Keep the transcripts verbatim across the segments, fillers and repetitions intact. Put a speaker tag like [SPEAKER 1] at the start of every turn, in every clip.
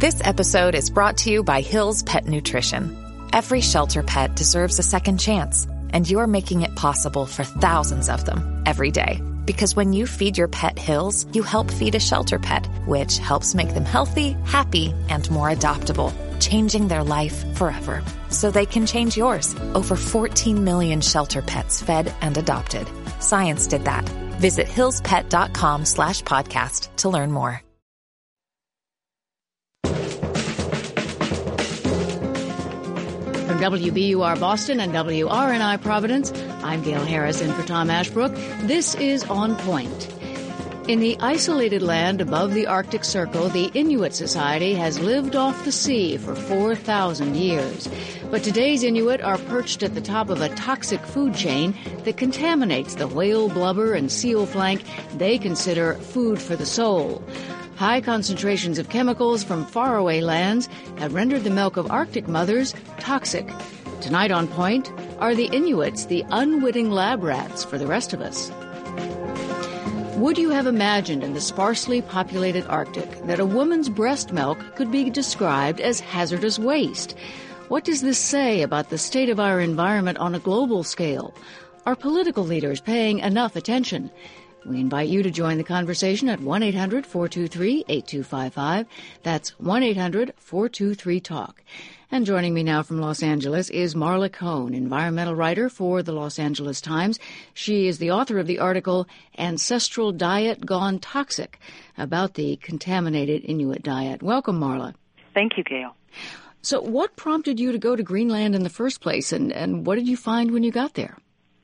[SPEAKER 1] This episode is brought to you by Hill's Pet Nutrition. Every shelter pet deserves a second chance, and you're making it possible for thousands of them every day. Because when you feed your pet Hill's, you help feed a shelter pet, which helps make them healthy, happy, and more adoptable, changing their life forever. So they can change yours. Over fourteen million shelter pets fed and adopted. Science did that. Visit hillspet.com slash podcast to learn more.
[SPEAKER 2] From W B U R Boston and W R N I Providence, I'm Gail Harrison for Tom Ashbrook. This is On Point. In the isolated land above the Arctic Circle, the Inuit Society has lived off the sea for four thousand years. But today's Inuit are perched at the top of a toxic food chain that contaminates the whale blubber and seal flank they consider food for the soul. High concentrations of chemicals from faraway lands have rendered the milk of Arctic mothers toxic. Tonight on Point, are the Inuits the unwitting lab rats for the rest of us? Would you have imagined in the sparsely populated Arctic that a woman's breast milk could be described as hazardous waste? What does this say about the state of our environment on a global scale? Are political leaders paying enough attention? We invite you to join the conversation at one eight hundred four two three eight two five five. That's one eight hundred four two three talk. And joining me now from Los Angeles is Marla Cohn, environmental writer for the Los Angeles Times. She is the author of the article Ancestral Diet Gone Toxic, about the contaminated Inuit diet. Welcome, Marla.
[SPEAKER 3] Thank you, Gail.
[SPEAKER 2] So what prompted you to go to Greenland in the first place, and, and what did you find when you got there?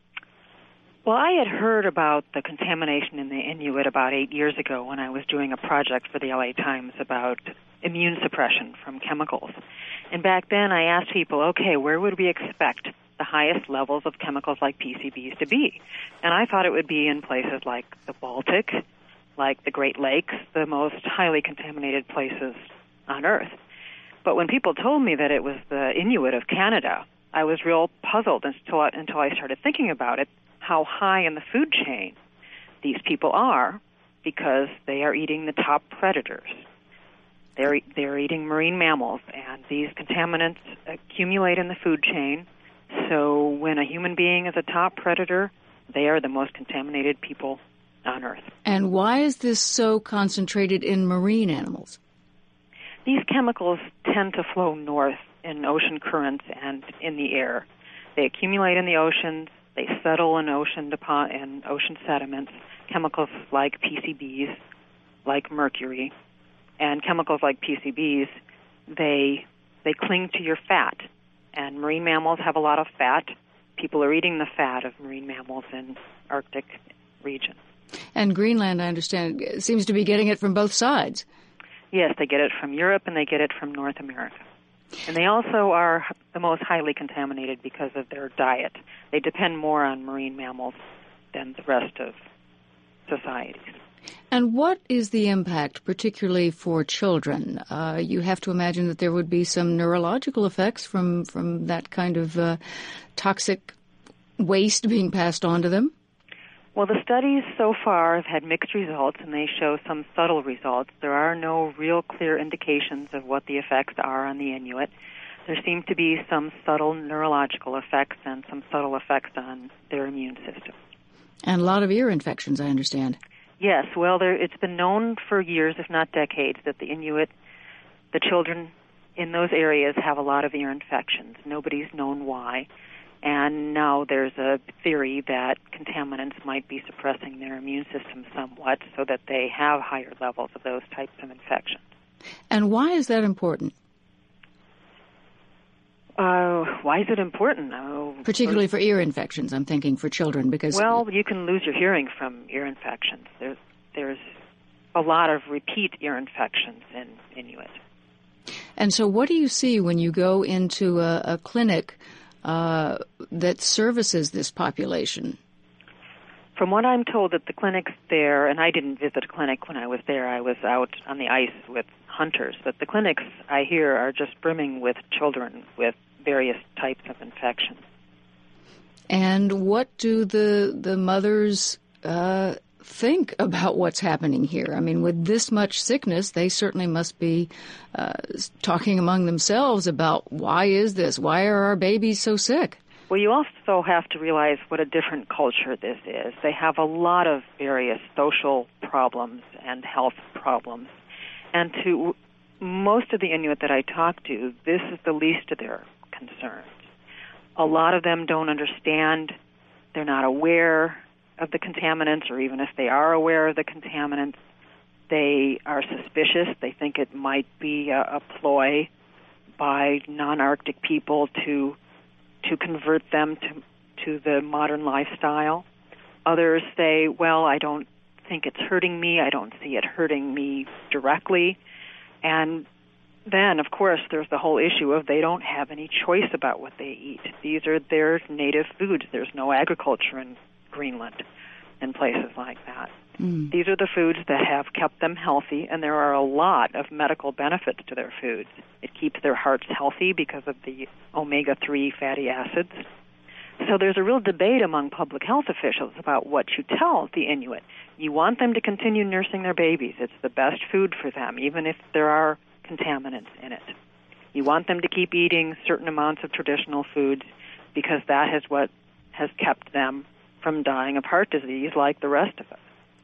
[SPEAKER 3] Well, I had heard about the contamination in the Inuit about eight years ago when I was doing a project for the L A Times about immune suppression from chemicals. And back then I asked people, okay, where would we expect the highest levels of chemicals like P C Bs to be? And I thought it would be in places like the Baltic, like the Great Lakes, the most highly contaminated places on Earth. But when people told me that it was the Inuit of Canada, I was real puzzled until I, until I started thinking about it, how high in the food chain these people are, because they are eating the top predators. They're, they're eating marine mammals, and these contaminants accumulate in the food chain. So when a human being is a top predator, they are the most contaminated people on Earth.
[SPEAKER 2] And why is this so concentrated in marine animals?
[SPEAKER 3] These chemicals tend to flow north in ocean currents and in the air. They accumulate in the oceans. They settle in ocean depo- in ocean sediments. Chemicals like P C Bs, like mercury, and chemicals like P C Bs, they they cling to your fat. And marine mammals have a lot of fat. People are eating the fat of marine mammals in Arctic region.
[SPEAKER 2] And Greenland, I understand, seems to be getting it from both sides.
[SPEAKER 3] Yes, they get it from Europe and they get it from North America. And they also are the most highly contaminated because of their diet. They depend more on marine mammals than the rest of societies.
[SPEAKER 2] And what is the impact, particularly for children? Uh, you have to imagine that there would be some neurological effects from, from that kind of uh, toxic waste being passed on to them?
[SPEAKER 3] Well, the studies so far have had mixed results, and they show some subtle results. There are no real clear indications of what the effects are on the Inuit. There seem to be some subtle neurological effects and some subtle effects on their immune system.
[SPEAKER 2] And a lot of ear infections, I understand.
[SPEAKER 3] Yes, well, there, it's been known for years, if not decades, that the Inuit, the children in those areas have a lot of ear infections. Nobody's known why. And now there's a theory that contaminants might be suppressing their immune system somewhat so that they have higher levels of those types of infections.
[SPEAKER 2] And why is that important?
[SPEAKER 3] Uh, why is it important? Oh,
[SPEAKER 2] Particularly for ear infections, I'm thinking, for children, because...
[SPEAKER 3] Well, you can lose your hearing from ear infections. There's, there's a lot of repeat ear infections in Inuit.
[SPEAKER 2] And so what do you see when you go into a, a clinic uh, that services this population?
[SPEAKER 3] From what I'm told, that the clinics there, and I didn't visit a clinic when I was there, I was out on the ice with hunters, but the clinics, I hear, are just brimming with children with various types of infections.
[SPEAKER 2] And what do the the mothers uh, think about what's happening here? I mean, with this much sickness, they certainly must be uh, talking among themselves about why is this? Why are our babies so sick?
[SPEAKER 3] Well, you also have to realize what a different culture this is. They have a lot of various social problems and health problems. And to most of the Inuit that I talk to, this is the least of their concerns. A lot of them don't understand. They're not aware of the contaminants, or even if they are aware of the contaminants, they are suspicious. They think it might be a, a ploy by non-Arctic people to to convert them to to the modern lifestyle. Others say, well, I don't think it's hurting me. I don't see it hurting me directly. And then, of course, there's the whole issue of they don't have any choice about what they eat. These are their native foods. There's no agriculture in Greenland and places like that. Mm. These are the foods that have kept them healthy, and there are a lot of medical benefits to their foods. It keeps their hearts healthy because of the omega three fatty acids. So there's a real debate among public health officials about what you tell the Inuit. You want them to continue nursing their babies. It's the best food for them, even if there are contaminants in it. You want them to keep eating certain amounts of traditional foods because that is what has kept them from dying of heart disease like the rest of us.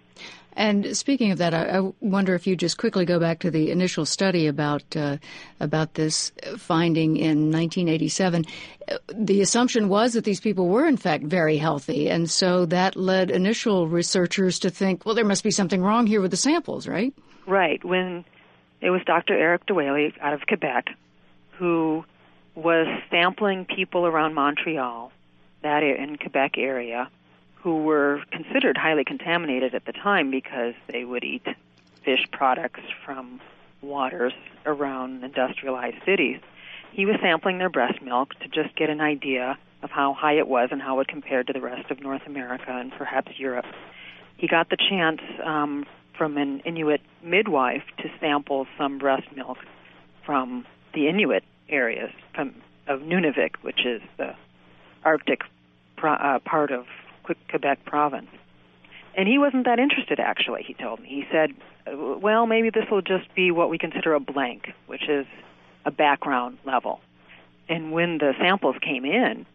[SPEAKER 2] And speaking of that, I, I wonder if you just quickly go back to the initial study about uh, about this finding in nineteen eighty-seven. The assumption was that these people were, in fact, very healthy, and so that led initial researchers to think, well, there must be something wrong here with the samples, right?
[SPEAKER 3] Right. When it was Doctor Eric Dewaley out of Quebec who was sampling people around Montreal, that in Quebec area, who were considered highly contaminated at the time because they would eat fish products from waters around industrialized cities. He was sampling their breast milk to just get an idea of how high it was and how it compared to the rest of North America and perhaps Europe. He got the chance um, from an Inuit midwife to sample some breast milk from the Inuit areas from, of Nunavik, which is the Arctic pro, uh, part of Quebec province. And he wasn't that interested, actually, he told me. He said, well, maybe this will just be what we consider a blank, which is a background level. And when the samples came in,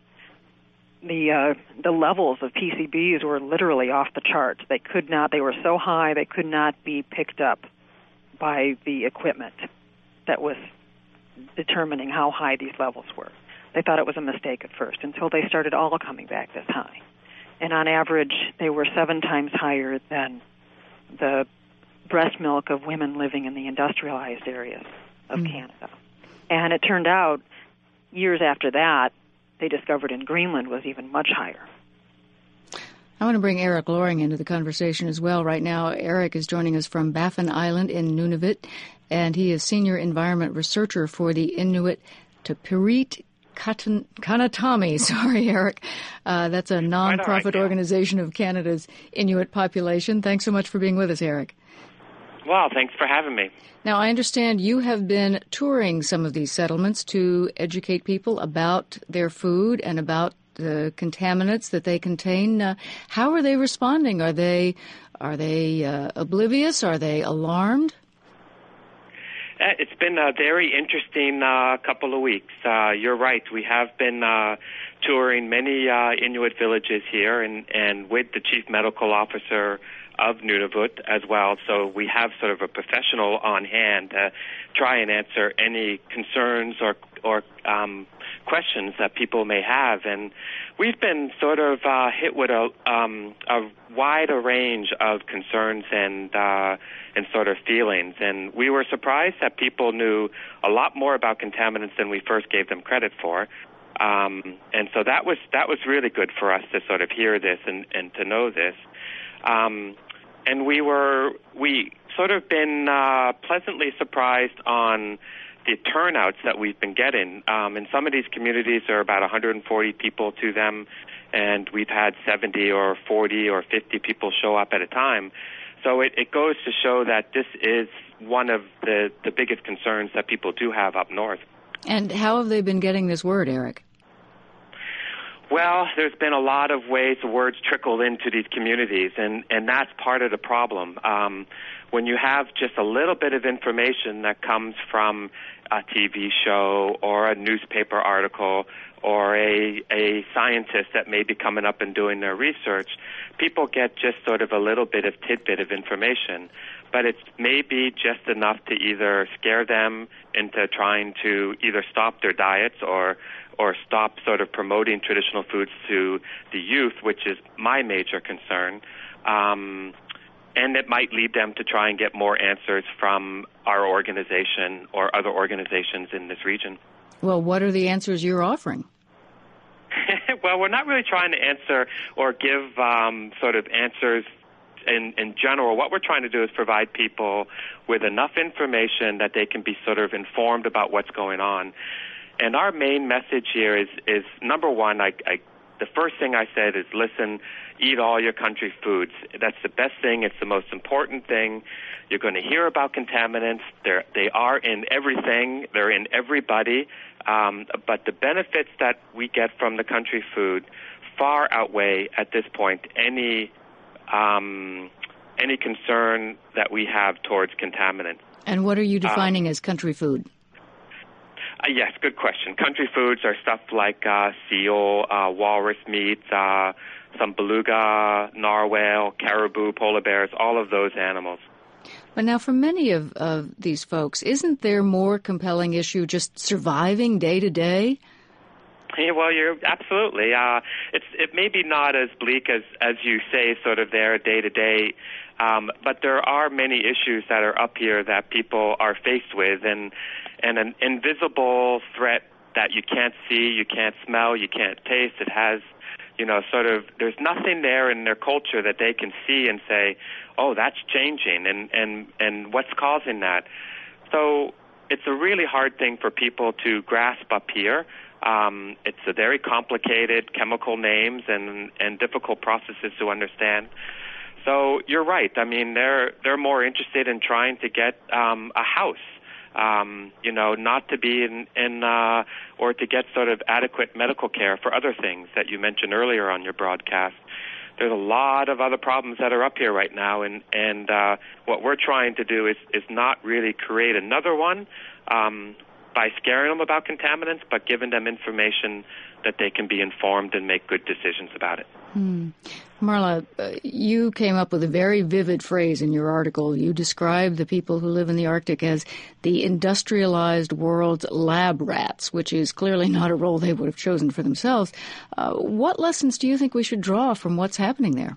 [SPEAKER 3] the uh, the levels of P C Bs were literally off the charts. They could not, they were so high, they could not be picked up by the equipment that was determining how high these levels were. They thought it was a mistake at first until they started all coming back this high. And on average, they were seven times higher than the breast milk of women living in the industrialized areas of mm. Canada. And it turned out, years after that, they discovered in Greenland was even much higher.
[SPEAKER 2] I want to bring Eric Loring into the conversation as well. Right now, Eric is joining us from Baffin Island in Nunavut, and he is senior environment researcher for the Inuit Tapiriit Kanatami. Sorry, Eric. Uh, that's a nonprofit right, organization of Canada's Inuit population. Thanks so much for being with us, Eric.
[SPEAKER 4] Well, thanks for having me.
[SPEAKER 2] Now, I understand you have been touring some of these settlements to educate people about their food and about the contaminants that they contain. Uh, how are they responding? Are they are they uh, oblivious? Are they alarmed?
[SPEAKER 4] It's been a very interesting uh, couple of weeks. Uh, you're right. We have been uh, touring many uh, Inuit villages here, and, and with the chief medical officer of Nunavut as well. So we have sort of a professional on hand to try and answer any concerns or or um, questions that people may have. And we've been sort of uh, hit with a, um, a wider range of concerns and uh, and sort of feelings. And we were surprised that people knew a lot more about contaminants than we first gave them credit for. Um, and so that was that was really good for us to sort of hear this and, and to know this. Um, and we were we sort of been uh, pleasantly surprised on the turnouts that we've been getting. Um, in some of these communities, there are about one hundred forty people to them, and we've had seventy or forty or fifty people show up at a time. So it, it goes to show that this is one of the, the biggest concerns that people do have up north.
[SPEAKER 2] And how have they been getting this word, Eric?
[SPEAKER 4] Well, there's been a lot of ways the words trickle into these communities, and, and that's part of the problem. Um, when you have just a little bit of information that comes from a T V show or a newspaper article or a, a scientist that may be coming up and doing their research, people get just sort of a little bit of tidbit of information. But it's maybe just enough to either scare them into trying to either stop their diets or or stop sort of promoting traditional foods to the youth, which is my major concern. Um, and it might lead them to try and get more answers from our organization or other organizations in this region.
[SPEAKER 2] Well, what are the answers you're offering?
[SPEAKER 4] Well, we're not really trying to answer or give um, sort of answers in, in general. What we're trying to do is provide people with enough information that they can be sort of informed about what's going on. And our main message here is, is number one, I, I, the first thing I said is listen, eat all your country foods. That's the best thing. It's the most important thing. You're going to hear about contaminants. They're, they are in everything. They're in everybody. Um, but the benefits that we get from the country food far outweigh, at this point, any um, any concern that we have towards contaminants.
[SPEAKER 2] And what are you defining um, as country food?
[SPEAKER 4] Uh, yes, good question. Country foods are stuff like uh, seal, uh, walrus meat, uh, some beluga, narwhal, caribou, polar bears, all of those animals.
[SPEAKER 2] But now for many of, of these folks, isn't there more compelling issue just surviving day to day?
[SPEAKER 4] Yeah, well, you're absolutely. Uh, it's it may be not as bleak as, as you say, sort of there day to day, um, but there are many issues that are up here that people are faced with, and and an invisible threat that you can't see, you can't smell, you can't taste. It has, you know, sort of. There's nothing there in their culture that they can see and say, oh, that's changing, and and and what's causing that? So it's a really hard thing for people to grasp up here. Um, it's a very complicated chemical names and, and difficult processes to understand. So you're right. I mean, they're they're more interested in trying to get um, a house, um, you know, not to be in, in uh, or to get sort of adequate medical care for other things that you mentioned earlier on your broadcast. There's a lot of other problems that are up here right now, and and uh, what we're trying to do is is not really create another one. Um, by scaring them about contaminants, but giving them information that they can be informed and make good decisions about it.
[SPEAKER 2] Hmm. Marla, uh, you came up with a very vivid phrase in your article. You described the people who live in the Arctic as the industrialized world's lab rats, which is clearly not a role they would have chosen for themselves. Uh, what lessons do you think we should draw from what's happening there?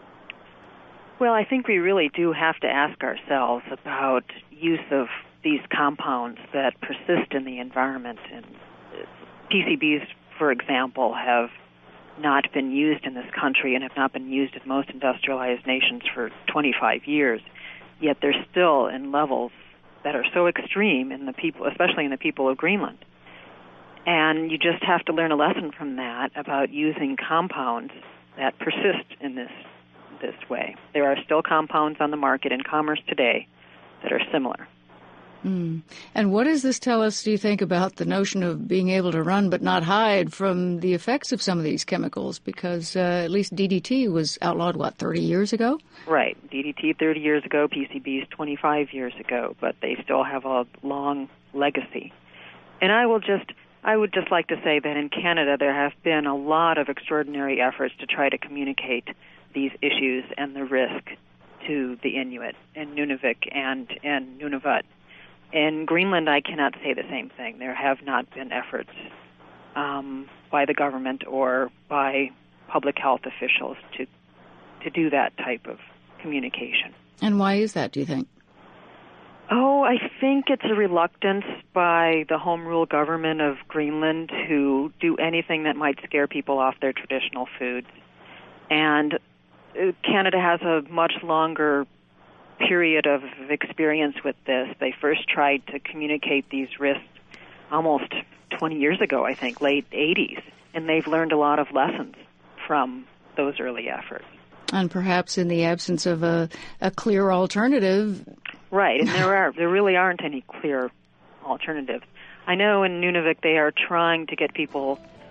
[SPEAKER 3] Well, I think we really do have to ask ourselves about use of these compounds that persist in the environment. And P C Bs, for example, have not been used in this country and have not been used in most industrialized nations for twenty-five years, yet they're still in levels that are so extreme in the people, especially in the people of Greenland. And you just have to learn a lesson from that about using compounds that persist in this this way. There are still compounds on the market in commerce today that are similar.
[SPEAKER 2] Mm. And what does this tell us, do you think, about the notion of being able to run but not hide from the effects of some of these chemicals? Because uh, at least D D T was outlawed, what, thirty years ago?
[SPEAKER 3] Right. D D T thirty years ago, P C Bs twenty-five years ago, but they still have a long legacy. And I will just, I would just like to say that in Canada there have been a lot of extraordinary efforts to try to communicate these issues and the risk to the Inuit in Nunavik and, and Nunavut. In Greenland, I cannot say the same thing. There have not been efforts um, by the government or by public health officials to to do that type of communication.
[SPEAKER 2] And why is that, do you think?
[SPEAKER 3] Oh, I think it's a reluctance by the home rule government of Greenland to do anything that might scare people off their traditional foods. And Canada has a much longer period of experience with this. They first tried to communicate these risks almost twenty years ago, I think, late eighties, and they've learned a lot of lessons from those early efforts.
[SPEAKER 2] And perhaps in the absence of a, a clear alternative.
[SPEAKER 3] Right, and there are there really aren't any clear alternatives. I know in Nunavik they are trying to get people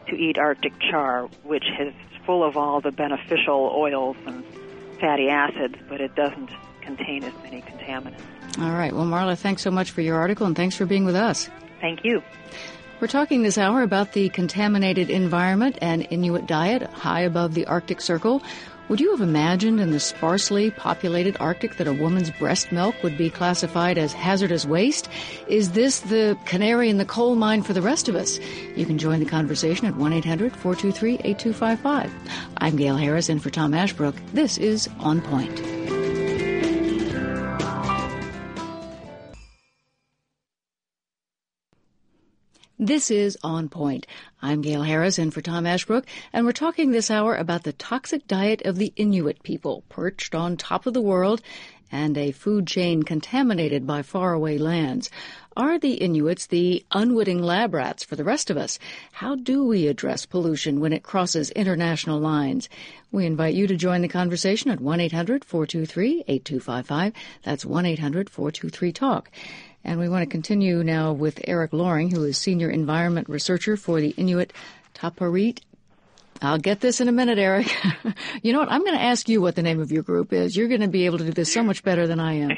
[SPEAKER 3] to eat Arctic char, which is full of all the beneficial oils and fatty acids, but it doesn't contain as many contaminants.
[SPEAKER 2] All right. Well, Marla, thanks so much for your article, and thanks for being with us.
[SPEAKER 3] Thank you.
[SPEAKER 2] We're talking this hour about the contaminated environment and Inuit diet high above the Arctic Circle. Would you have imagined in the sparsely populated Arctic that a woman's breast milk would be classified as hazardous waste? Is this the canary in the coal mine for the rest of us? You can join the conversation at one eight hundred four two three eight two five five. I'm Gail Harris in for Tom Ashbrook. This is On Point. This is On Point. I'm Gail Harris in for Tom Ashbrook, and we're talking this hour about the toxic diet of the Inuit people, perched on top of the world, and a food chain contaminated by faraway lands. Are the Inuits the unwitting lab rats for the rest of us? How do we address pollution when it crosses international lines? We invite you to join the conversation at one eight hundred four two three eight two five five. That's one eight hundred four two three talk. And we want to continue now with Eric Loring, who is Senior Environment Researcher for the Inuit Tapparit. I'll get this in a minute, Eric. You know what? I'm going to ask you what the name of your group is. You're going to be able to do this so much better than I am.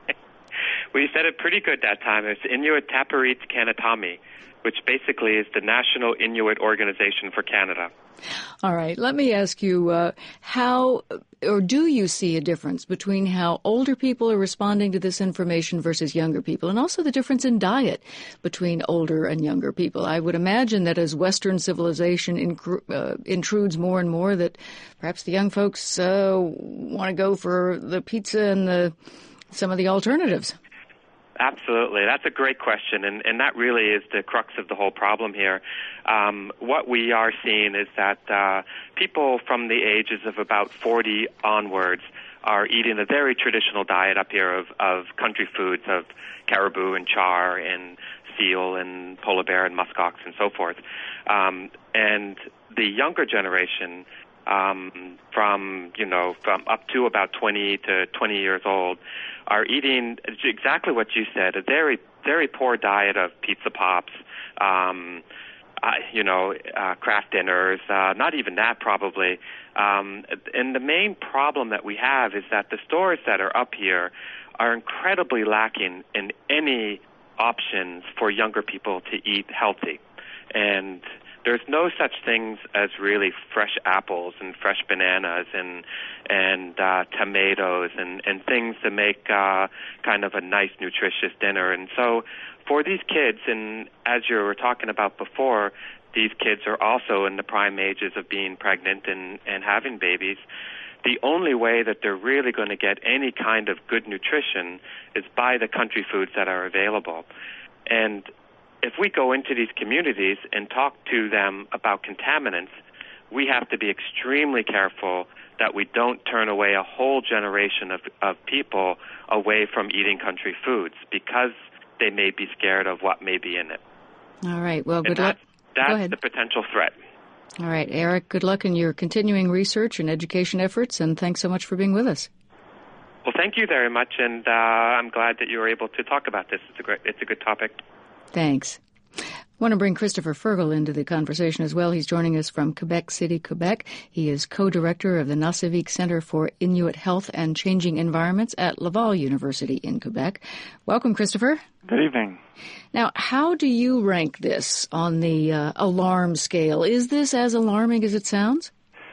[SPEAKER 4] Well, you said it pretty good that time. It's Inuit Tapparit Kanatami, which basically is the National Inuit Organization for Canada.
[SPEAKER 2] All right. Let me ask you, uh, how or do you see a difference between how older people are responding to this information versus younger people, and also the difference in diet between older and younger people? I would imagine that as Western civilization incru- uh, intrudes more and more, that perhaps the young folks uh, want to go for the pizza and the some of the alternatives.
[SPEAKER 4] Absolutely. That's a great question, and, and that really is the crux of the whole problem here. Um, what we are seeing is that uh, people from the ages of about forty onwards are eating a very traditional diet up here of, of country foods, of caribou and char and seal and polar bear and muskox and so forth. Um, and the younger generation, um, from, you know, from up to about twenty to twenty years old, are eating exactly what you said, a very, very poor diet of pizza pops, um, uh, you know, uh, craft dinners, uh, not even that probably. Um, and the main problem that we have is that the stores that are up here are incredibly lacking in any options for younger people to eat healthy. And there's no such things as really fresh apples and fresh bananas and and uh, tomatoes and, and things to make uh, kind of a nice, nutritious dinner. And so for these kids, and as you were talking about before, these kids are also in the prime ages of being pregnant and, and having babies. The only way that they're really going to get any kind of good nutrition is by the country foods that are available. And if we go into these communities and talk to them about contaminants, we have to be extremely careful that we don't turn away a whole generation of, of people away from eating country foods because they may be scared of what may be in it.
[SPEAKER 2] All right. Well, good
[SPEAKER 4] and
[SPEAKER 2] luck.
[SPEAKER 4] That's,
[SPEAKER 2] go
[SPEAKER 4] that's
[SPEAKER 2] ahead.
[SPEAKER 4] the potential threat.
[SPEAKER 2] All right, Eric, good luck in your continuing research and education efforts, and thanks so much for being with us.
[SPEAKER 4] Well, thank you very much, and uh, I'm glad that you were able to talk about this. It's a great, it's a good topic.
[SPEAKER 2] Thanks. I want to bring Christopher Fergal into the conversation as well. He's joining us from Quebec City, Quebec. He is co-director of the Nasivik Center for Inuit Health and Changing Environments at Laval University in Quebec. Welcome, Christopher.
[SPEAKER 5] Good evening.
[SPEAKER 2] Now, how do you rank this on the uh, alarm scale? Is this as alarming as it sounds?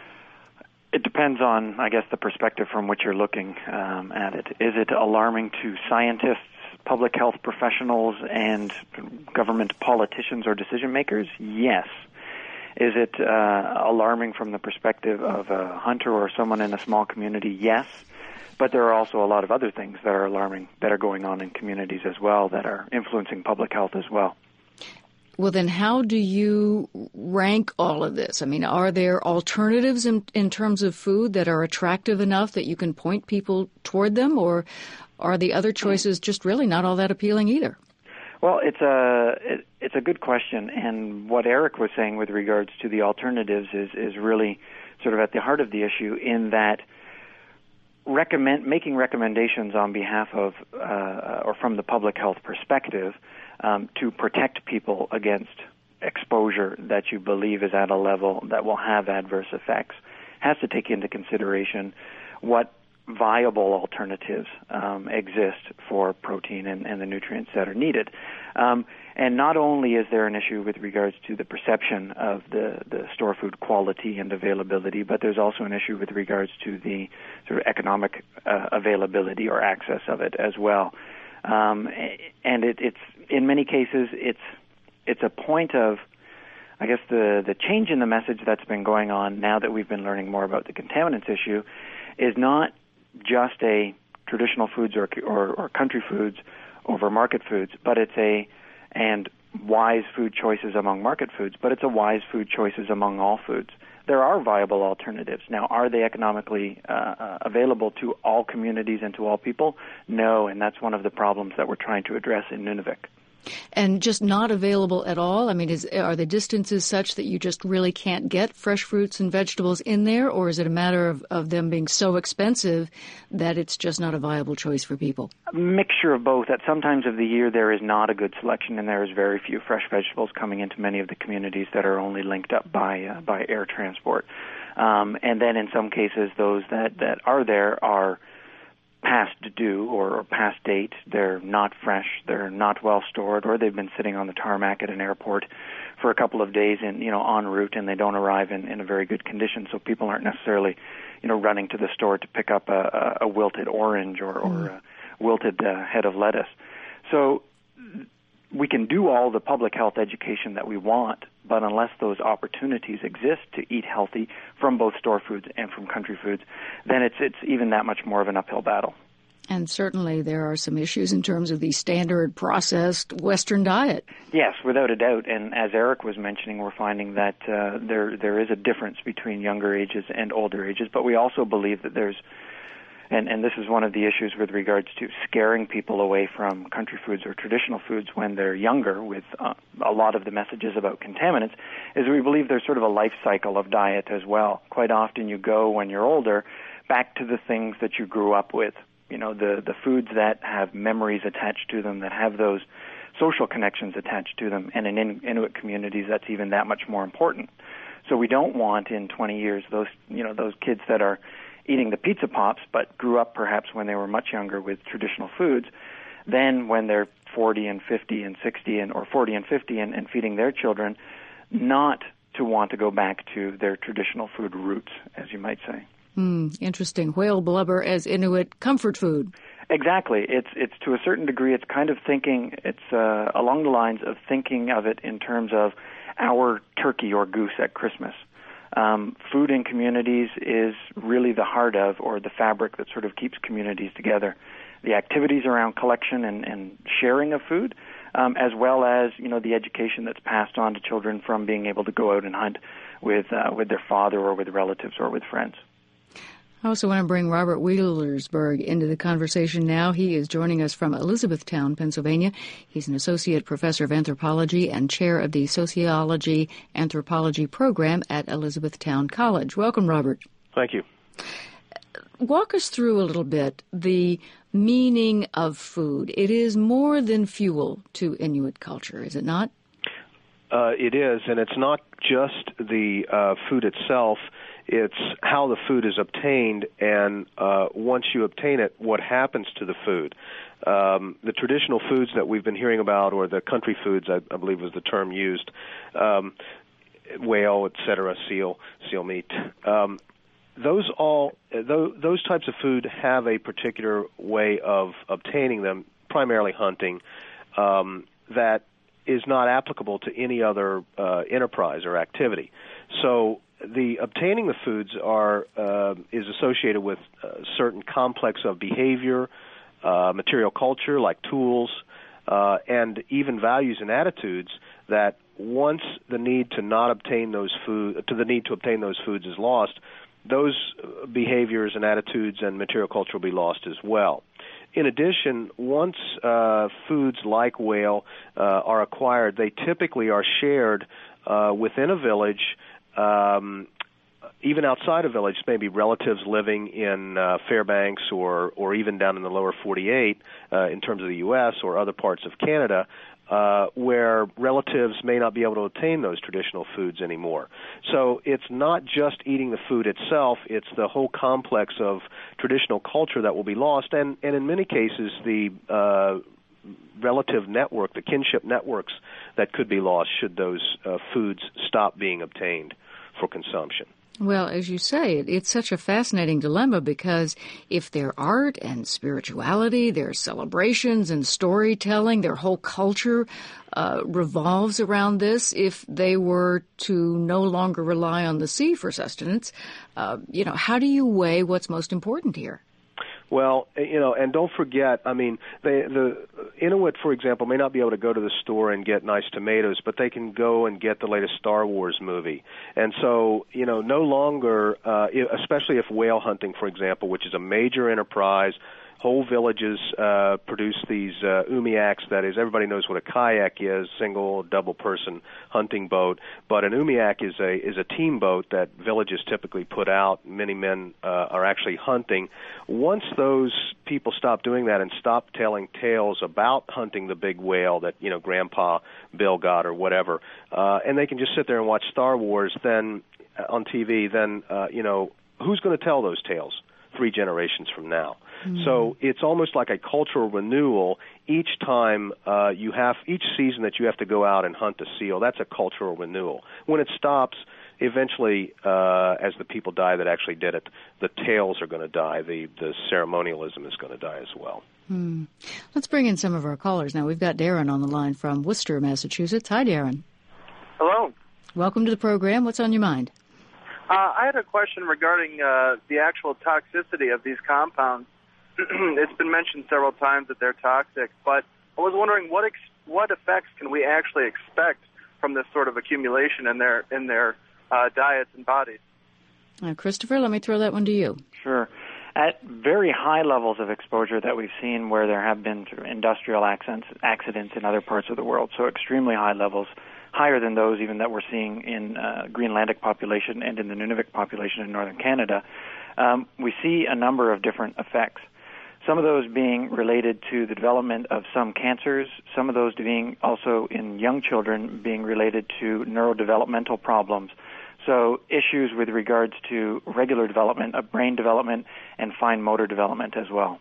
[SPEAKER 5] It depends on, I guess, the perspective from which you're looking um, at it. Is it alarming to scientists, public health professionals, and government politicians or decision makers? Yes. Is it uh, alarming from the perspective of a hunter or someone in a small community? Yes. But there are also a lot of other things that are alarming that are going on in communities as well that are influencing public health as well.
[SPEAKER 2] Well, then how do you rank all of this? I mean, are there alternatives in, in terms of food that are attractive enough that you can point people toward them, or are the other choices just really not all that appealing either?
[SPEAKER 5] Well, it's a it, it's a good question, and what Eric was saying with regards to the alternatives is is really sort of at the heart of the issue, in that recommend making recommendations on behalf of uh, or from the public health perspective um, to protect people against exposure that you believe is at a level that will have adverse effects has to take into consideration what viable alternatives um, exist for protein and, and the nutrients that are needed. Um, and not only is there an issue with regards to the perception of the, the store food quality and availability, but there's also an issue with regards to the sort of economic uh, availability or access of it as well. Um, and it, it's in many cases it's it's a point of, I guess, the the change in the message that's been going on now that we've been learning more about the contaminants issue is not just a traditional foods or, or, or country foods over market foods, but it's a and wise food choices among market foods, but it's a wise food choices among all foods. There are viable alternatives. Now, are they economically uh, available to all communities and to all people? No, and that's one of the problems that we're trying to address in Nunavik.
[SPEAKER 2] And just not available at all? I mean, is, are the distances such that you just really can't get fresh fruits and vegetables in there, or is it a matter of, of them being so expensive that it's just not a viable choice for people?
[SPEAKER 5] A mixture of both. At some times of the year, there is not a good selection, and there is very few fresh vegetables coming into many of the communities that are only linked up by uh, by air transport. Um, and then in some cases, those that, that are there are past due or, or past date. They're not fresh, they're not well stored, or they've been sitting on the tarmac at an airport for a couple of days and, you know, en route, and they don't arrive in, in a very good condition, so people aren't necessarily, you know, running to the store to pick up a, a, a wilted orange or, mm. or a wilted uh, head of lettuce. So we can do all the public health education that we want, but unless those opportunities exist to eat healthy from both store foods and from country foods, then it's it's even that much more of an uphill battle.
[SPEAKER 2] And certainly there are some issues in terms of the standard processed Western diet. Yes,
[SPEAKER 5] without a doubt. And as Eric was mentioning, we're finding that uh, there there is a difference between younger ages and older ages, but we also believe that there's And, and this is one of the issues with regards to scaring people away from country foods or traditional foods when they're younger with uh, a lot of the messages about contaminants, is we believe there's sort of a life cycle of diet as well. Quite often you go, when you're older, back to the things that you grew up with, you know, the, the foods that have memories attached to them, that have those social connections attached to them, and in Inuit communities that's even that much more important. So we don't want in twenty years those, you know, those kids that are eating the pizza pops, but grew up perhaps when they were much younger with traditional foods, then when they're forty and fifty and sixty and or forty and fifty and, and feeding their children, not to want to go back to their traditional food roots, as you might say.
[SPEAKER 2] Mm, interesting. Whale blubber as Inuit comfort food.
[SPEAKER 5] Exactly. It's it's to a certain degree, it's kind of thinking, it's uh, along the lines of thinking of it in terms of our turkey or goose at Christmas. Um, food in communities is really the heart of, or the fabric that sort of keeps communities together. The activities around collection and, and sharing of food, um, as well as, you know, the education that's passed on to children from being able to go out and hunt with uh, with their father or with relatives or with friends.
[SPEAKER 2] I also want to bring Robert Wheelersburg into the conversation now. He is joining us from Elizabethtown, Pennsylvania. He's an associate professor of anthropology and chair of the sociology anthropology program at Elizabethtown College. Welcome, Robert.
[SPEAKER 6] Thank you.
[SPEAKER 2] Walk us through a little bit the meaning of food. It is more than fuel to Inuit culture, is it not?
[SPEAKER 6] Uh, it is, and it's not just the uh, food itself. It's how the food is obtained, and uh, once you obtain it, what happens to the food. Um, the traditional foods that we've been hearing about, or the country foods, I, I believe was the term used, um, whale, et cetera, seal, seal meat. Um, those all, those, those types of food have a particular way of obtaining them, primarily hunting, um, that is not applicable to any other uh, enterprise or activity. So the obtaining the foods are uh, is associated with a certain complex of behavior, uh, material culture like tools, uh, and even values and attitudes that once the need to not obtain those food to the need to obtain those foods is lost, those behaviors and attitudes and material culture will be lost as well. In addition, once uh, foods like whale uh, are acquired, they typically are shared uh, within a village um, even outside of villages, maybe relatives living in uh, Fairbanks or, or even down in the lower forty-eight uh, in terms of the U S or other parts of Canada, uh, where relatives may not be able to obtain those traditional foods anymore. So it's not just eating the food itself, it's the whole complex of traditional culture that will be lost, and, and in many cases the uh, relative network, the kinship networks that could be lost should those uh, foods stop being obtained for consumption.
[SPEAKER 2] Well, as you say, it, it's such a fascinating dilemma because if their art and spirituality, their celebrations and storytelling, their whole culture uh, revolves around this, if they were to no longer rely on the sea for sustenance, uh, you know, how do you weigh what's most important here?
[SPEAKER 6] Well, you know, and don't forget, I mean, they, the Inuit, for example, may not be able to go to the store and get nice tomatoes, but they can go and get the latest Star Wars movie. And so, you know, no longer, uh, especially if whale hunting, for example, which is a major enterprise, whole villages uh, produce these uh, umiaks. That is, everybody knows what a kayak is, single, double-person hunting boat. But an umiak is a is a team boat that villages typically put out. Many men uh, are actually hunting. Once those people stop doing that and stop telling tales about hunting the big whale that, you know, Grandpa Bill got or whatever, uh, and they can just sit there and watch Star Wars then uh, on T V, then, uh, you know, who's going to tell those tales three generations from now? Mm. So it's almost like a cultural renewal. Each time uh, you have, each season that you have to go out and hunt a seal, that's a cultural renewal. When it stops, eventually, uh, as the people die that actually did it, the tales are going to die. The, the ceremonialism is going to die as well.
[SPEAKER 2] Hmm. Let's bring in some of our callers now. We've got Darren on the line from Worcester, Massachusetts. Hi, Darren.
[SPEAKER 7] Hello.
[SPEAKER 2] Welcome to the program. What's on your mind?
[SPEAKER 7] Uh, I had a question regarding uh, the actual toxicity of these compounds. It's been mentioned several times that they're toxic, but I was wondering what ex- what effects can we actually expect from this sort of accumulation in their in their uh, diets and bodies?
[SPEAKER 2] Uh, Christopher, let me throw that one to you.
[SPEAKER 5] Sure. At very high levels of exposure that we've seen where there have been sort of industrial accidents, accidents in other parts of the world, so extremely high levels, higher than those even that we're seeing in uh, Greenlandic population and in the Nunavik population in northern Canada, um, we see a number of different effects. Some of those being related to the development of some cancers, some of those being also in young children being related to neurodevelopmental problems. So issues with regards to regular development of brain development and fine motor development as well.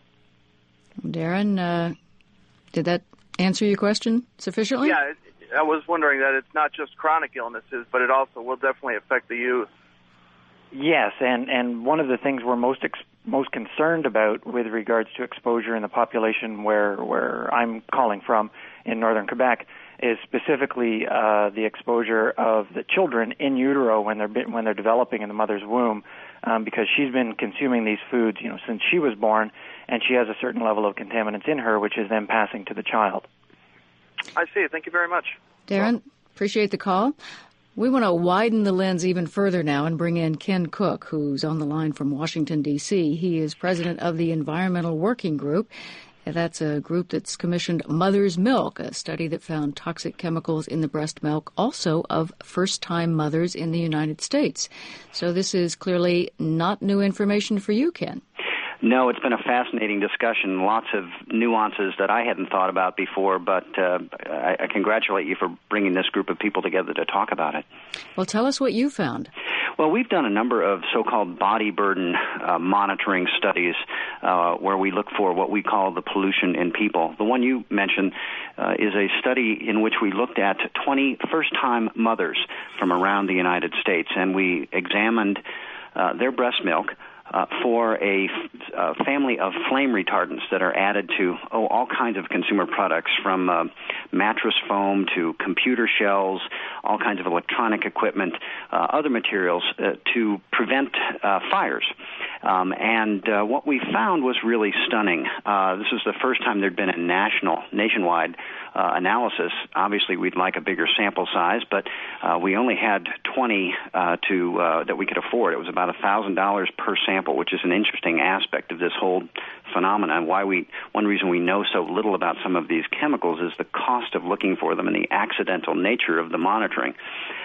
[SPEAKER 2] Darren, uh, did that answer your question sufficiently?
[SPEAKER 7] Yeah, it, I was wondering that it's not just chronic illnesses, but it also will definitely affect the youth.
[SPEAKER 5] Yes, and, and one of the things we're most ex- most concerned about with regards to exposure in the population where, where I'm calling from in northern Quebec is specifically uh, the exposure of the children in utero when they're when they're developing in the mother's womb, um, because she's been consuming these foods, you know, since she was born, and she has a certain level of contaminants in her, which is then passing to the child.
[SPEAKER 7] I see. Thank you very much.
[SPEAKER 2] Darren, appreciate the call. We want to widen the lens even further now and bring in Ken Cook, who's on the line from Washington, D C He is president of the Environmental Working Group. That's a group that's commissioned Mother's Milk, a study that found toxic chemicals in the breast milk also of first-time mothers in the United States. So this is clearly not new information for you, Ken.
[SPEAKER 8] No, it's been a fascinating discussion, lots of nuances that I hadn't thought about before, but uh, I, I congratulate you for bringing this group of people together to talk about it.
[SPEAKER 2] Well, tell us what you found.
[SPEAKER 8] Well, we've done a number of so-called body burden uh, monitoring studies uh, where we look for what we call the pollution in people. The one you mentioned uh, is a study in which we looked at twenty first-time mothers from around the United States, and we examined uh, their breast milk Uh, for a, a family of flame retardants that are added to oh, all kinds of consumer products, from uh, mattress foam to computer shells, all kinds of electronic equipment, uh, other materials uh, to prevent uh, fires. Um, and uh, what we found was really stunning. Uh, this was the first time there'd been a national, nationwide uh, analysis. Obviously, we'd like a bigger sample size, but uh, we only had twenty uh, to uh, that we could afford. It was about one thousand dollars per sample, which is an interesting aspect of this whole phenomenon. Why we, one reason we know so little about some of these chemicals is the cost of looking for them and the accidental nature of the monitoring.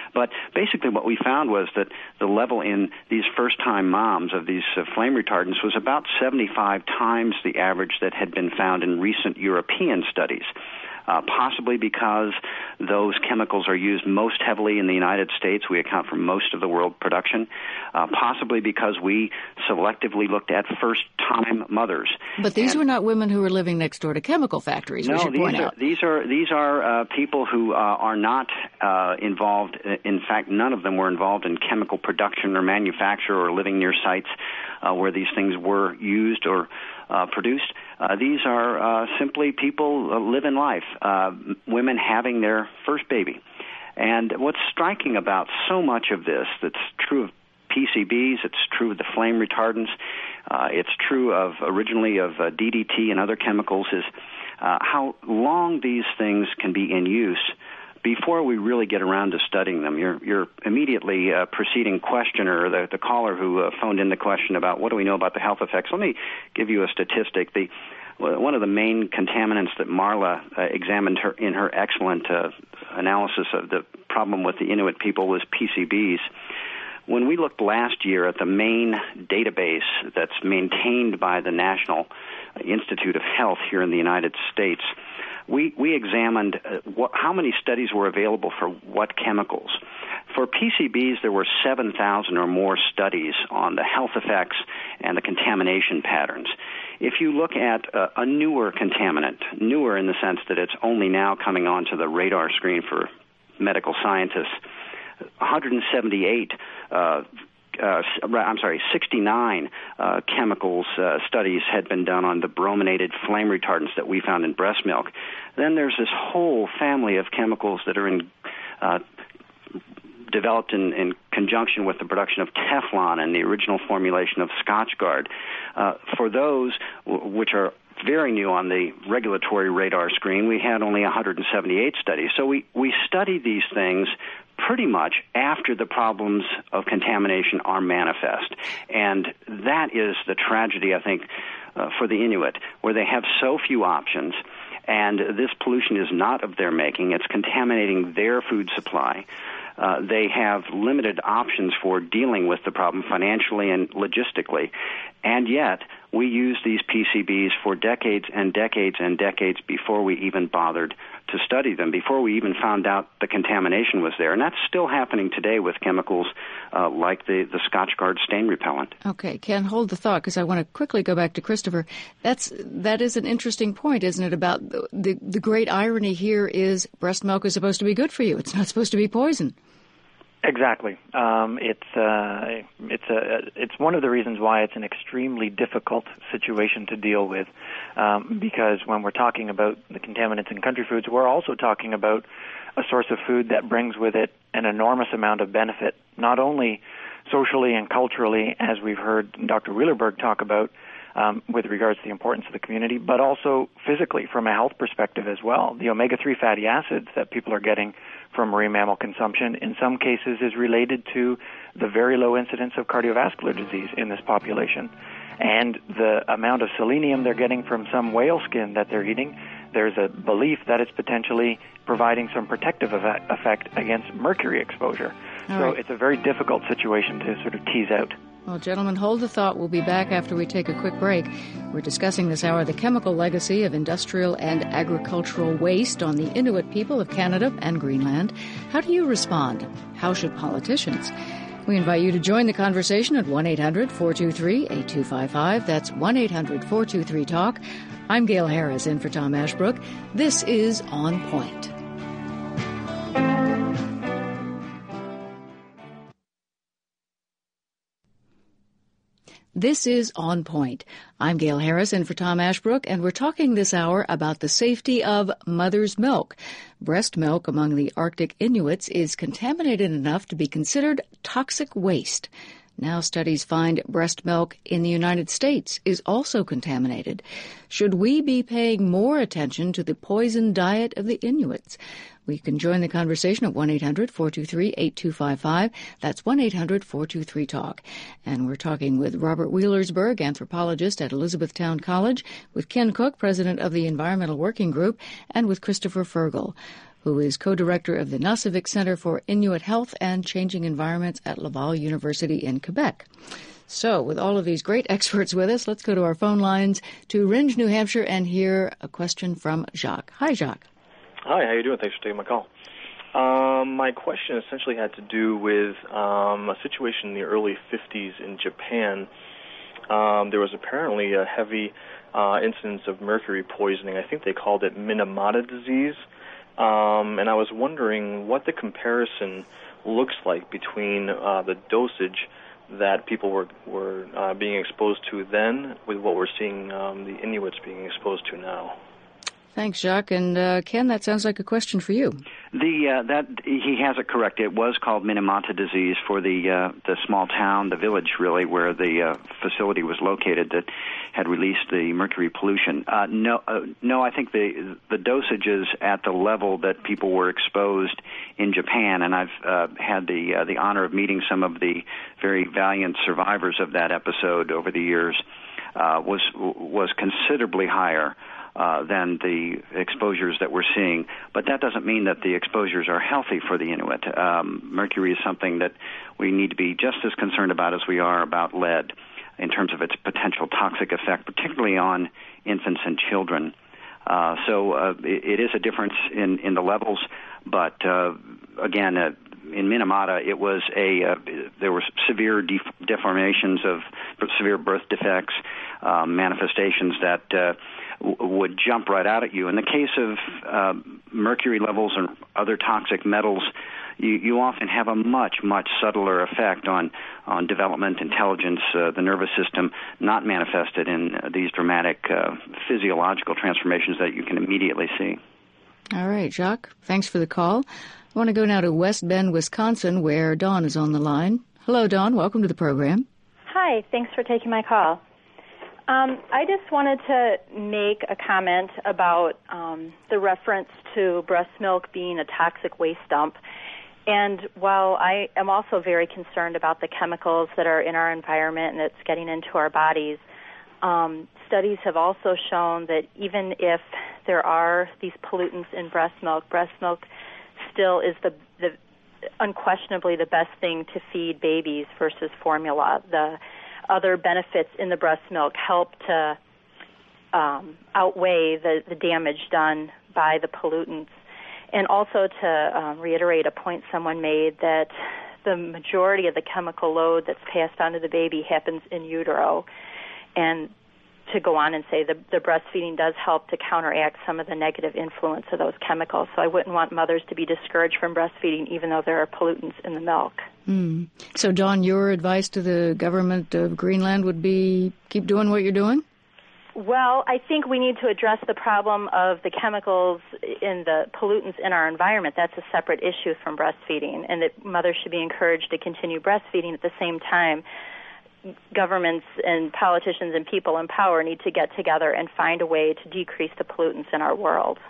[SPEAKER 8] But basically what we found was that the level in these first-time moms of these uh, flame retardants was about seventy-five times the average that had been found in recent European studies. Uh, possibly because those chemicals are used most heavily in the United States. We account for most of the world production. Uh, possibly because we selectively looked at first-time mothers.
[SPEAKER 2] But these
[SPEAKER 8] and,
[SPEAKER 2] were not women who were living next door to chemical factories,
[SPEAKER 8] no,
[SPEAKER 2] we should
[SPEAKER 8] these
[SPEAKER 2] point
[SPEAKER 8] are,
[SPEAKER 2] out.
[SPEAKER 8] these are these are uh, people who uh, are not uh, involved. In fact, none of them were involved in chemical production or manufacture or living near sites uh, where these things were used or Uh, produced. Uh, these are uh, simply people uh, living life, uh, women having their first baby. And what's striking about so much of this that's true of P C Bs, it's true of the flame retardants, uh, it's true of originally of uh, D D T and other chemicals, is uh, how long these things can be in use before we really get around to studying them. Your, your immediately uh, preceding questioner, the, the caller who uh, phoned in the question about what do we know about the health effects, let me give you a statistic. The One of the main contaminants that Marla uh, examined her, in her excellent uh, analysis of the problem with the Inuit people was P C Bs. When we looked last year at the main database that's maintained by the National Institute of Health here in the United States, we, we examined uh, what, how many studies were available for what chemicals. For P C Bs, there were seven thousand or more studies on the health effects and the contamination patterns. If you look at uh, a newer contaminant, newer in the sense that it's only now coming onto the radar screen for medical scientists, one hundred seventy-eight uh, Uh, I'm sorry, sixty-nine uh, chemicals uh, studies had been done on the brominated flame retardants that we found in breast milk. Then there's this whole family of chemicals that are in, uh, developed in, in conjunction with the production of Teflon and the original formulation of Scotchgard. Uh, for those w- which are very new on the regulatory radar screen, we had only one hundred seventy-eight studies. So we, we studied these things pretty much after the problems of contamination are manifest. And that is the tragedy, I think, uh, for the Inuit, where they have so few options, and this pollution is not of their making. It's contaminating their food supply. Uh, they have limited options for dealing with the problem financially and logistically, and yet we used these P C Bs for decades and decades and decades before we even bothered to study them, before we even found out the contamination was there. And that's still happening today with chemicals uh, like the, the Scotchgard stain repellent.
[SPEAKER 2] Okay, Ken, hold the thought, because I want to quickly go back to Christopher. That's That is an interesting point, isn't it, about the, the, the great irony here is breast milk is supposed to be good for you. It's not supposed to be poison.
[SPEAKER 5] Exactly. Um, it's uh, it's a it's one of the reasons why it's an extremely difficult situation to deal with, um, because when we're talking about the contaminants in country foods, we're also talking about a source of food that brings with it an enormous amount of benefit, not only socially and culturally, as we've heard Doctor Wheelerberg talk about, um, with regards to the importance of the community, but also physically from a health perspective as well. The omega three fatty acids that people are getting from marine mammal consumption in some cases is related to the very low incidence of cardiovascular disease in this population. And the amount of selenium they're getting from some whale skin that they're eating, there's a belief that it's potentially providing some protective effect against mercury exposure.
[SPEAKER 2] All
[SPEAKER 5] so
[SPEAKER 2] right.
[SPEAKER 5] It's a very difficult situation to sort of tease out.
[SPEAKER 2] Well, gentlemen, hold the thought. We'll be back after we take a quick break. We're discussing this hour the chemical legacy of industrial and agricultural waste on the Inuit people of Canada and Greenland. How do you respond? How should politicians? We invite you to join the conversation at one eight hundred four two three eight two five five. That's one eight hundred four two three talk. I'm Gail Harris in for Tom Ashbrook. This is On Point. This is On Point. I'm Gail Harris in for Tom Ashbrook, and we're talking this hour about the safety of mother's milk. Breast milk among the Arctic Inuits is contaminated enough to be considered toxic waste. Now studies find breast milk in the United States is also contaminated. Should we be paying more attention to the poison diet of the Inuits? We can join the conversation at one eight hundred four two three eight two five five. That's one eight hundred four two three talk. And we're talking with Robert Wheelersberg, anthropologist at Elizabethtown College, with Ken Cook, president of the Environmental Working Group, and with Christopher Fergal, who is co-director of the Nusivik Center for Inuit Health and Changing Environments at Laval University in Quebec. So, with all of these great experts with us, let's go to our phone lines to Rindge, New Hampshire, and hear a question from Jacques. Hi, Jacques.
[SPEAKER 9] Hi, how you doing? Thanks for taking my call. Um, my question essentially had to do with um, a situation in the early fifties in Japan. Um, there was apparently a heavy uh, incidence of mercury poisoning. I think they called it Minamata disease. Um, and I was wondering what the comparison looks like between uh, the dosage that people were were uh, being exposed to then with what we're seeing um, the Inuits being exposed to now.
[SPEAKER 2] Thanks, Jacques. And uh, Ken, that sounds like a question for you.
[SPEAKER 8] The uh, that he has it correct. It was called Minamata disease for the uh, the small town, the village, really, where the uh, facility was located that had released the mercury pollution. Uh, no, uh, no, I think the the dosages at the level that people were exposed in Japan, and I've uh, had the uh, the honor of meeting some of the very valiant survivors of that episode over the years, uh, was was considerably higher Uh, than the exposures that we're seeing. But that doesn't mean that the exposures are healthy for the Inuit. Um, mercury is something that we need to be just as concerned about as we are about lead in terms of its potential toxic effect, particularly on infants and children. Uh, so uh, it, it is a difference in, in the levels, but uh, again, uh, in Minamata, it was a uh, there were severe def- deformations of severe birth defects, uh, manifestations that uh, w- would jump right out at you. In the case of uh, mercury levels and other toxic metals, you, you often have a much, much subtler effect on, on development, intelligence, uh, the nervous system, not manifested in uh, these dramatic uh, physiological transformations that you can immediately see.
[SPEAKER 2] All right, Jacques, thanks for the call. I want to go now to West Bend, Wisconsin, where Dawn is on the line. Hello, Dawn. Welcome to the program.
[SPEAKER 10] Hi. Thanks for taking my call. Um, I just wanted to make a comment about um, the reference to breast milk being a toxic waste dump. And while I am also very concerned about the chemicals that are in our environment and that's getting into our bodies, um, studies have also shown that even if there are these pollutants in breast milk, breast milk still is the, the unquestionably the best thing to feed babies versus formula. The other benefits in the breast milk help to um, outweigh the, the damage done by the pollutants. And also to um, reiterate a point someone made that the majority of the chemical load that's passed on to the baby happens in utero. And to go on and say the, the breastfeeding does help to counteract some of the negative influence of those chemicals. So I wouldn't want mothers to be discouraged from breastfeeding even though there are pollutants in the milk.
[SPEAKER 2] Mm. So, Dawn, your advice to the government of Greenland would be keep doing what you're doing?
[SPEAKER 10] Well, I think we need to address the problem of the chemicals in the pollutants in our environment. That's a separate issue from breastfeeding, and that mothers should be encouraged to continue breastfeeding at the same time. Governments and politicians and people in power need to get together and find a way to decrease the pollutants in our world.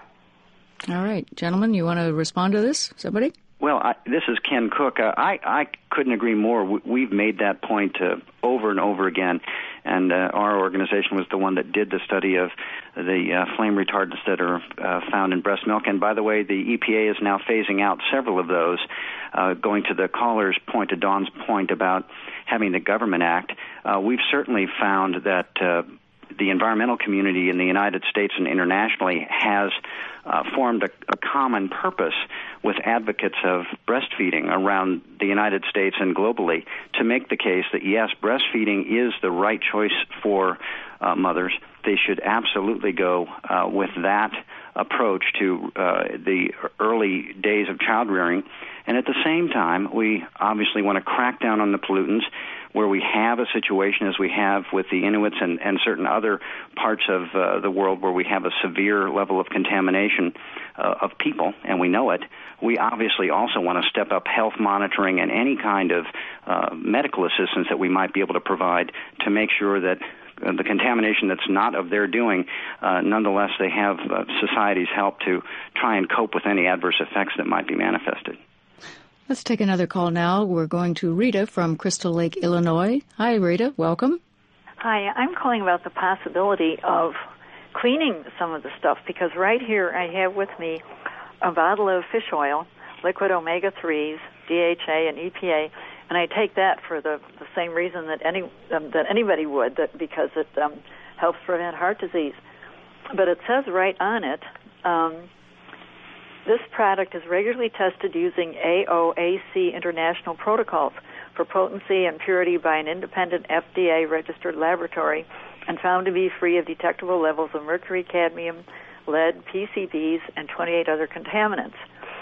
[SPEAKER 2] All right. Gentlemen, you want to respond to this? Somebody?
[SPEAKER 8] Well, I, this is Ken Cook. Uh, I, I couldn't agree more. We, we've made that point uh, over and over again, and uh, our organization was the one that did the study of the uh, flame retardants that are uh, found in breast milk. And by the way, the E P A is now phasing out several of those. Uh, going to the caller's point, to Dawn's point about having the government act, uh, we've certainly found that uh, the environmental community in the United States and internationally has uh, formed a, a common purpose with advocates of breastfeeding around the United States and globally to make the case that, yes, breastfeeding is the right choice for uh, mothers. They should absolutely go uh, with that approach to uh, the early days of child rearing. And at the same time, we obviously want to crack down on the pollutants where we have a situation as we have with the Inuits and, and certain other parts of uh, the world where we have a severe level of contamination uh, of people, and we know it. We obviously also want to step up health monitoring and any kind of uh, medical assistance that we might be able to provide to make sure that uh, the contamination that's not of their doing, uh, nonetheless, they have uh, society's help to try and cope with any adverse effects that might be manifested.
[SPEAKER 2] Let's take another call now. We're going to Rita from Crystal Lake, Illinois. Hi, Rita. Welcome.
[SPEAKER 11] Hi. I'm calling about the possibility of cleaning some of the stuff because right here I have with me a bottle of fish oil, liquid omega threes, D H A and E P A, and I take that for the, the same reason that any um, that anybody would, that because it um, helps prevent heart disease. But it says right on it, um, this product is regularly tested using A O A C international protocols for potency and purity by an independent F D A-registered laboratory and found to be free of detectable levels of mercury, cadmium, lead, P C Bs, and twenty-eight other contaminants.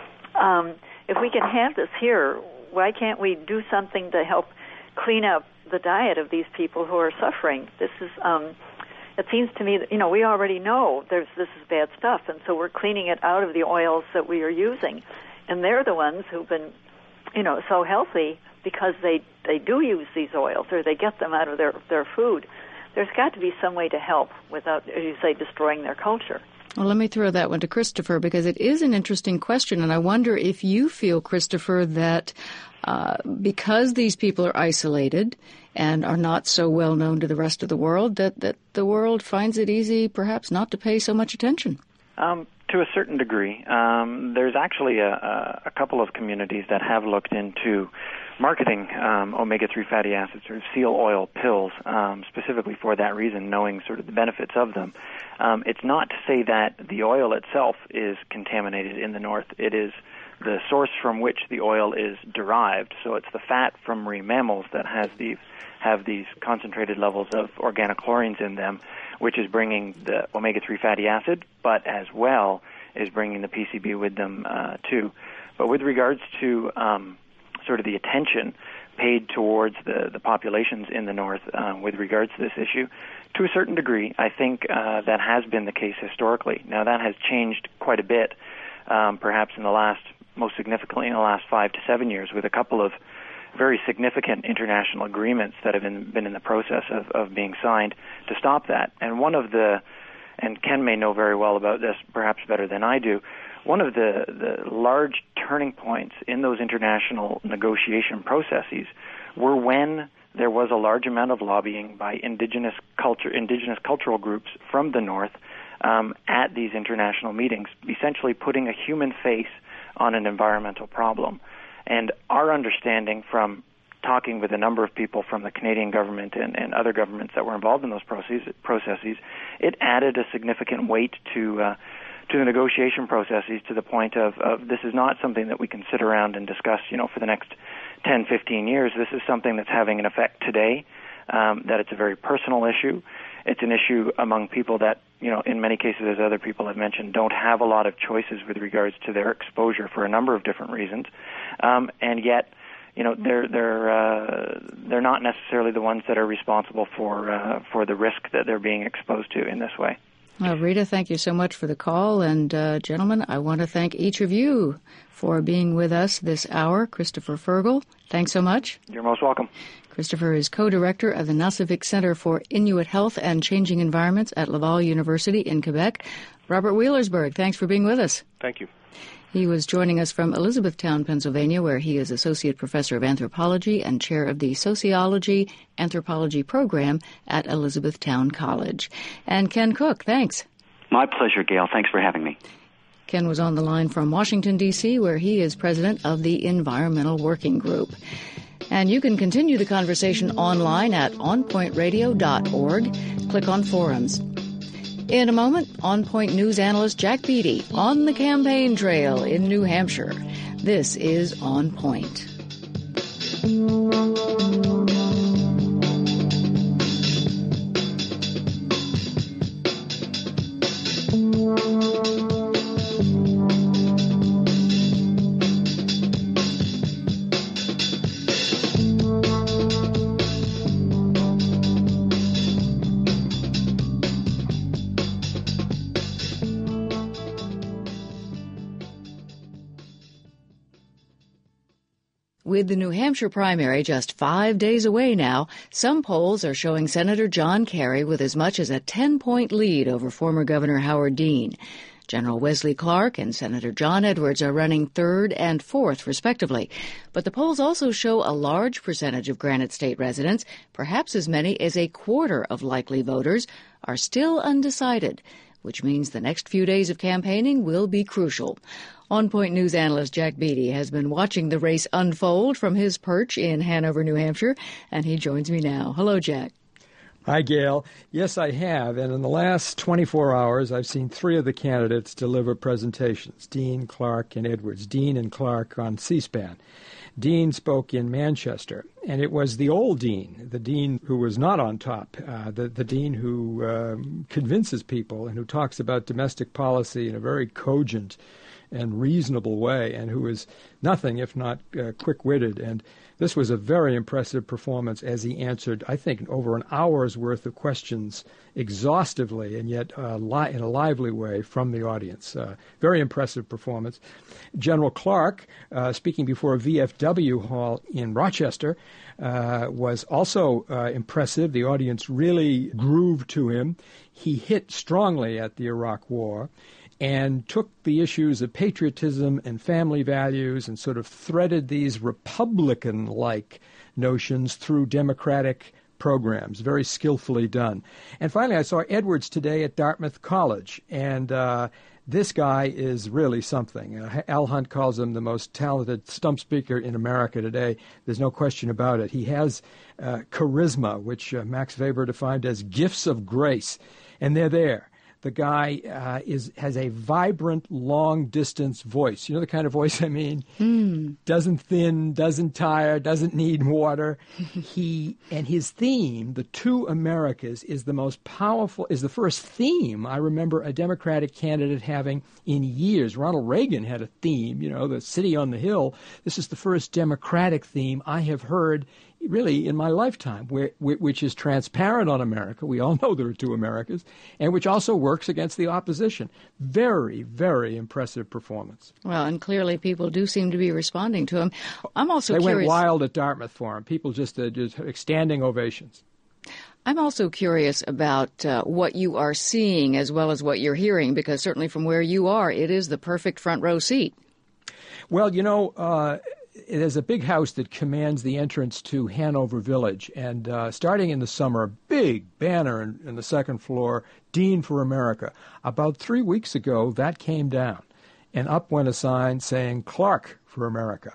[SPEAKER 11] Um, if we can have this here, why can't we do something to help clean up the diet of these people who are suffering? This is, um, it seems to me that, you know, we already know there's this is bad stuff, and so we're cleaning it out of the oils that we are using. And they're the ones who've been, you know, so healthy because they, they do use these oils, or they get them out of their, their food. There's got to be some way to help without, as you say, destroying their culture.
[SPEAKER 2] Well, let me throw that one to Christopher, because it is an interesting question, and I wonder if you feel, Christopher, that uh, because these people are isolated and are not so well known to the rest of the world, that, that the world finds it easy perhaps not to pay so much attention.
[SPEAKER 5] Um, to a certain degree. Um, there's actually a, a, a couple of communities that have looked into marketing um, omega three fatty acids, or seal oil pills, um, specifically for that reason, knowing sort of the benefits of them. Um, it's not to say that the oil itself is contaminated in the north. It is the source from which the oil is derived. So it's the fat from marine mammals that has these have these concentrated levels of organochlorines in them, which is bringing the omega three fatty acid, but as well is bringing the P C B with them uh, too. But with regards to um, sort of the attention paid towards the, the populations in the north uh, with regards to this issue, to a certain degree, I think uh, that has been the case historically. Now, that has changed quite a bit, um, perhaps in the last, most significantly in the last five to seven years, with a couple of very significant international agreements that have been, been in the process of, of being signed to stop that. And one of the, and Ken may know very well about this, perhaps better than I do, one of the, the large turning points in those international negotiation processes were when there was a large amount of lobbying by indigenous culture, indigenous cultural groups from the north um, at these international meetings, essentially putting a human face on an environmental problem. And our understanding from talking with a number of people from the Canadian government and, and other governments that were involved in those processes, processes it added a significant weight to uh, to the negotiation processes, to the point of, of this is not something that we can sit around and discuss, you know, for the next ten, fifteen years. This is something that's having an effect today, um, that it's a very personal issue. It's an issue among people that, you know, in many cases, as other people have mentioned, don't have a lot of choices with regards to their exposure for a number of different reasons. Um, and yet, you know, they're they're uh, they're not necessarily the ones that are responsible for uh, for the risk that they're being exposed to in this way.
[SPEAKER 2] Well, Rita, thank you so much for the call. And, uh, gentlemen, I want to thank each of you for being with us this hour. Christopher Fergal, thanks so much.
[SPEAKER 5] You're most welcome.
[SPEAKER 2] Christopher is co-director of the Nusivik Center for Inuit Health and Changing Environments at Laval University in Quebec. Robert Wheelersburg, thanks for being with us.
[SPEAKER 6] Thank you.
[SPEAKER 2] He was joining us from Elizabethtown, Pennsylvania, where he is Associate Professor of Anthropology and Chair of the Sociology Anthropology Program at Elizabethtown College. And Ken Cook, thanks.
[SPEAKER 8] My pleasure, Gail. Thanks for having me.
[SPEAKER 2] Ken was on the line from Washington, D C, where he is president of the Environmental Working Group. And you can continue the conversation online at on point radio dot org. Click on forums. In a moment, On Point News analyst Jack Beatty on the campaign trail in New Hampshire. This is On Point. With the New Hampshire primary just five days away now, some polls are showing Senator John Kerry with as much as a ten-point lead over former Governor Howard Dean. General Wesley Clark and Senator John Edwards are running third and fourth, respectively. But the polls also show a large percentage of Granite State residents, perhaps as many as a quarter of likely voters, are still undecided, which means the next few days of campaigning will be crucial. On Point News analyst Jack Beatty has been watching the race unfold from his perch in Hanover, New Hampshire, and he joins me now. Hello, Jack.
[SPEAKER 12] Hi, Gail. Yes, I have. And in the last twenty-four hours, I've seen three of the candidates deliver presentations, Dean, Clark, and Edwards. Dean and Clark on C-SPAN. Dean spoke in Manchester, and it was the old Dean, the Dean who was not on top, uh, the, the Dean who uh, convinces people and who talks about domestic policy in a very cogent and reasonable way, and who is nothing if not uh, quick-witted. And this was a very impressive performance as he answered, I think, over an hour's worth of questions exhaustively and yet uh, li- in a lively way from the audience. Uh, very impressive performance. General Clark, uh, speaking before a V F W hall in Rochester, uh, was also uh, impressive. The audience really grooved to him. He hit strongly at the Iraq War and took the issues of patriotism and family values and sort of threaded these Republican-like notions through Democratic programs, very skillfully done. And finally, I saw Edwards today at Dartmouth College, and uh, this guy is really something. Uh, Al Hunt calls him the most talented stump speaker in America today. There's no question about it. He has uh, charisma, which uh, Max Weber defined as gifts of grace, and they're there. The guy uh, is has a vibrant, long-distance voice. You know the kind of voice I mean?
[SPEAKER 2] Mm.
[SPEAKER 12] Doesn't thin, doesn't tire, doesn't need water. He and his theme, The Two Americas, is the most powerful, is the first theme I remember a Democratic candidate having in years. Ronald Reagan had a theme, you know, the city on the hill. This is the first Democratic theme I have heard really in my lifetime, where, which is transparent on America. We all know there are two Americas, and which also works against the opposition. Very, very impressive performance.
[SPEAKER 2] Well, and clearly people do seem to be responding to him. I'm also
[SPEAKER 12] they
[SPEAKER 2] curious.
[SPEAKER 12] They went wild at Dartmouth for him. People just, uh, just standing ovations.
[SPEAKER 2] I'm also curious about uh, what you are seeing as well as what you're hearing, because certainly from where you are, it is the perfect front row seat.
[SPEAKER 12] Well, you know, uh, there's a big house that commands the entrance to Hanover Village, and uh, starting in the summer, a big banner in, in the second floor, Dean for America. About three weeks ago, that came down, and up went a sign saying Clark for America.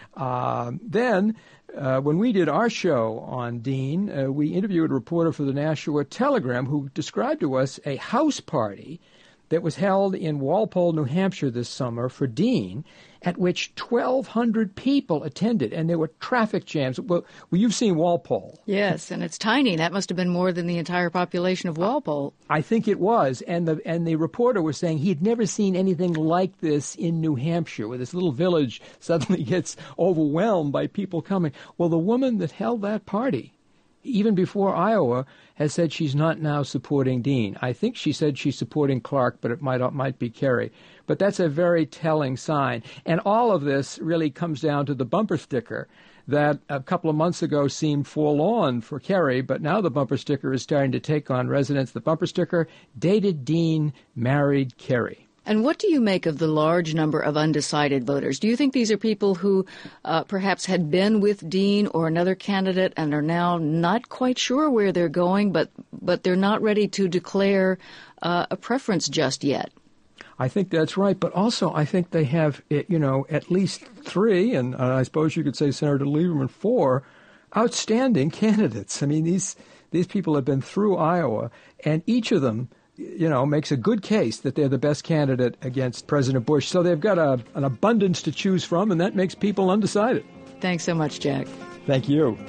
[SPEAKER 12] Uh, then, uh, when we did our show on Dean, uh, we interviewed a reporter for the Nashua Telegram who described to us a house party that was held in Walpole, New Hampshire this summer for Dean, at which twelve hundred people attended, and there were traffic jams. Well, well, you've seen Walpole.
[SPEAKER 2] Yes, and it's tiny. That must have been more than the entire population of Walpole.
[SPEAKER 12] I think it was, and the and the reporter was saying he'd never seen anything like this in New Hampshire, where this little village suddenly gets overwhelmed by people coming. Well, the woman that held that party, even before Iowa, has said she's not now supporting Dean. I think she said she's supporting Clark, but it might might be Kerry. But that's a very telling sign. And all of this really comes down to the bumper sticker that a couple of months ago seemed forlorn for Kerry, but now the bumper sticker is starting to take on residents. The bumper sticker, dated Dean, married Kerry.
[SPEAKER 2] And what do you make of the large number of undecided voters? Do you think these are people who uh, perhaps had been with Dean or another candidate and are now not quite sure where they're going, but but they're not ready to declare uh, a preference just yet?
[SPEAKER 12] I think that's right, but also I think they have, you know, at least three, and uh, I suppose you could say Senator Lieberman, four outstanding candidates. I mean, these these people have been through Iowa, and each of them, you know, makes a good case that they're the best candidate against President Bush. So they've got a, an abundance to choose from, and that makes people undecided.
[SPEAKER 2] Thanks so much, Jack.
[SPEAKER 12] Thank you.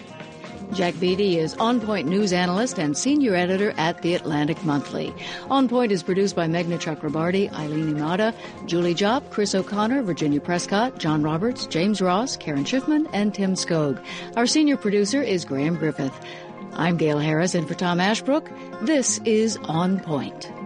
[SPEAKER 2] Jack Beatty is On Point news analyst and senior editor at The Atlantic Monthly. On Point is produced by Meghna Chakrabarty, Eileen Imada, Julie Jopp, Chris O'Connor, Virginia Prescott, John Roberts, James Ross, Karen Schiffman, and Tim Skog. Our senior producer is Graham Griffith. I'm Gail Harris, and for Tom Ashbrook, this is On Point.